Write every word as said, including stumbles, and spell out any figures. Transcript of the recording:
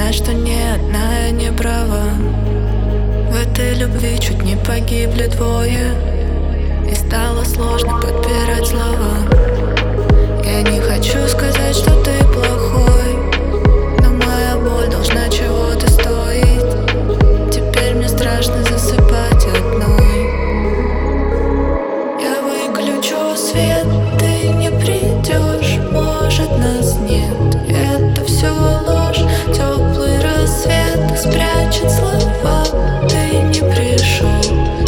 знаю, что ни одна я не права. В этой любви чуть не погибли двое, и стало сложно подбирать слова. Я не хочу сказать, что ты